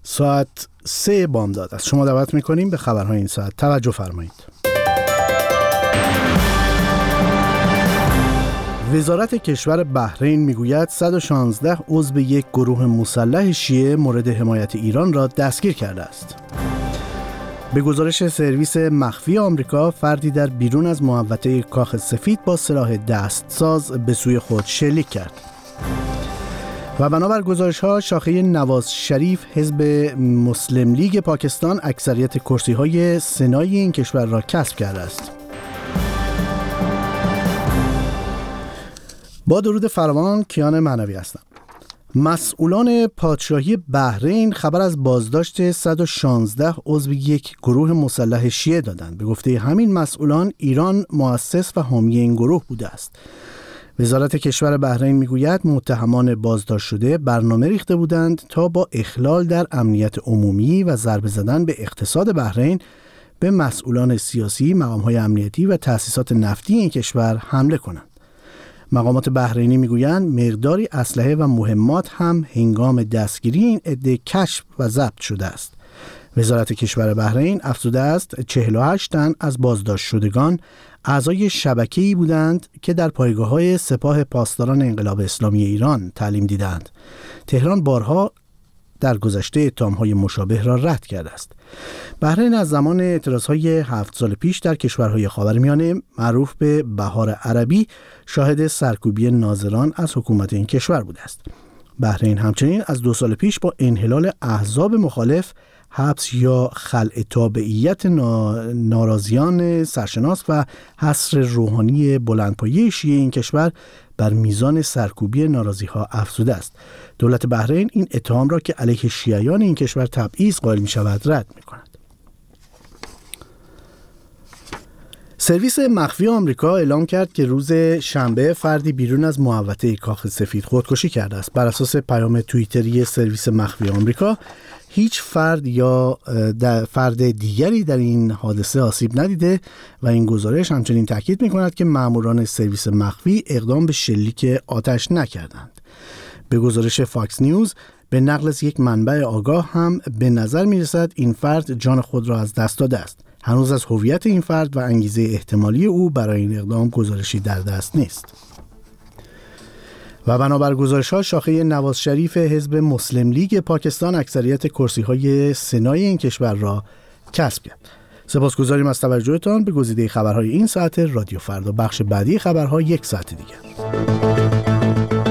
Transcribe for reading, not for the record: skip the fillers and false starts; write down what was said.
ساعت 3 بامداد از شما دعوت میکنیم به خبرهای این ساعت. توجه فرمایید. وزارت کشور بحرین میگوید 116 عضو یک گروه مسلح شیعه مورد حمایت ایران را دستگیر کرده است. به گزارش سرویس مخفی آمریکا، فردی در بیرون از محوطه کاخ سفید با سلاح دستساز به سوی خود شلیک کرد. و بنابر گزارش‌ها شاخه نواز شریف حزب مسلم لیگ پاکستان اکثریت کرسی‌های سنای این کشور را کسب کرده است. با درود فراوان، کیان معنوی هستم. مسئولان پادشاهی بحرین خبر از بازداشت 116 عضو یک گروه مسلح شیعه دادند. به گفته همین مسئولان، ایران مؤسس و حامی این گروه بوده است. وزارت کشور بحرین میگوید متهمان بازداشت شده برنامه ریخته بودند تا با اخلال در امنیت عمومی و ضربه زدن به اقتصاد بحرین به مسئولان سیاسی، مقام‌های امنیتی و تأسیسات نفتی این کشور حمله کنند. مقامات بحرینی میگویند مقداری اسلحه و مهمات هم هنگام دستگیری این عده کشف و ضبط شده است. وزارت کشور بحرین افزوده است 48 تن از بازداشت شدگان اعضای شبکه‌ای بودند که در پایگاه‌های سپاه پاسداران انقلاب اسلامی ایران تعلیم دیدند. تهران بارها در گذشته اتهام‌های مشابه را رد کرده است. بحرین از زمان اعتراض‌های 7 سال پیش در کشورهای خاورمیانه معروف به بهار عربی شاهد سرکوبی ناظران از حکومت این کشور بوده است. بحرین همچنین از 2 سال پیش با انحلال احزاب مخالف، حبس یا خلع تابعیت ناراضیان سرشناس و حصر روحانی بلندپایه شیعه این کشور بر میزان سرکوبی ناراضی‌ها افزوده است. دولت بحرین این اتهام را که علیه شیعیان این کشور تبعیض قائل می‌شود رد می‌کند. سرویس مخفی آمریکا اعلام کرد که روز شنبه فردی بیرون از محوطه کاخ سفید خودکشی کرده است. بر اساس پیام توییتری سرویس مخفی آمریکا، هیچ فرد یا فرد دیگری در این حادثه آسیب ندیده و این گزارش همچنین تاکید می‌کند که ماموران سرویس مخفی اقدام به شلیک آتش نکردند. به گزارش فاکس نیوز به نقل از یک منبع آگاه هم به نظر می‌رسد این فرد جان خود را از دست داده است. هنوز از هویت این فرد و انگیزه احتمالی او برای این اقدام گزارشی در دست نیست. و بنابر گزارش‌ها شاخه نواز شریف حزب مسلم لیگ پاکستان اکثریت کرسی‌های سنای این کشور را کسب کرد. سپاسگزاریم از توجهتان به گزیده خبرهای این ساعت رادیو فردا. بخش بعدی خبرها 1 ساعت دیگر.